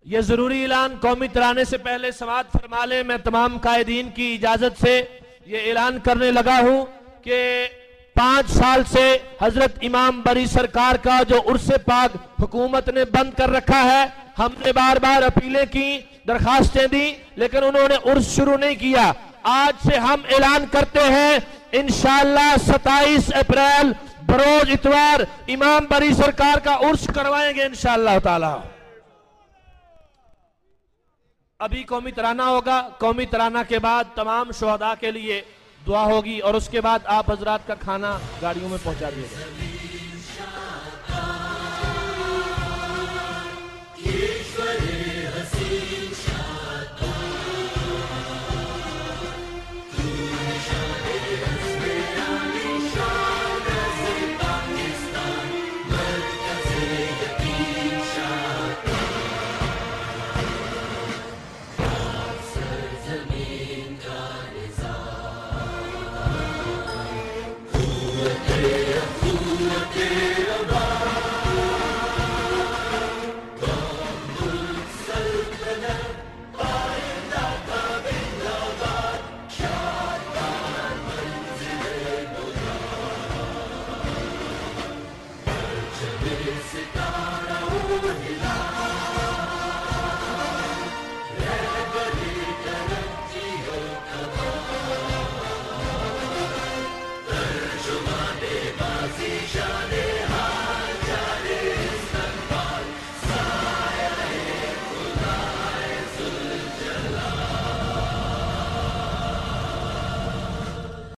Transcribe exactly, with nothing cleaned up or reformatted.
یہ ضروری اعلان قومی ترانے سے پہلے سماعت فرما لیں. میں تمام قائدین کی اجازت سے یہ اعلان کرنے لگا ہوں کہ پانچ سال سے حضرت امام بری سرکار کا جو عرس پاک حکومت نے بند کر رکھا ہے، ہم نے بار بار اپیلیں کی، درخواستیں دی، لیکن انہوں نے عرس شروع نہیں کیا. آج سے ہم اعلان کرتے ہیں انشاءاللہ ستائیس اپریل بروز اتوار امام بری سرکار کا عرس کروائیں گے انشاءاللہ تعالی. ابھی قومی ترانہ ہوگا، قومی ترانہ کے بعد تمام شہداء کے لیے دعا ہوگی اور اس کے بعد آپ حضرات کا کھانا گاڑیوں میں پہنچا دیا جائے. It's